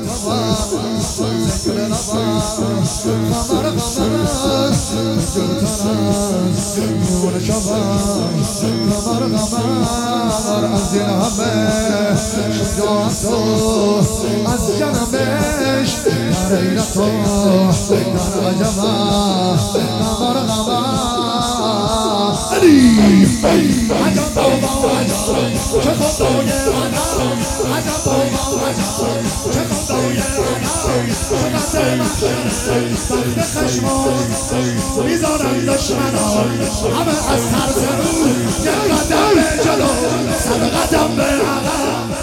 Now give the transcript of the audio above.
از این همه شجاعت از جنمش در عینت در عجمه قمر علی عجب بابا عجب چه خدای عجب عجب بابا عجب چه خدای عجب چقدر محشر وقت خشمان میذارن دشمنان همه از ترس او یک قدم به جلو صد قدم به عقب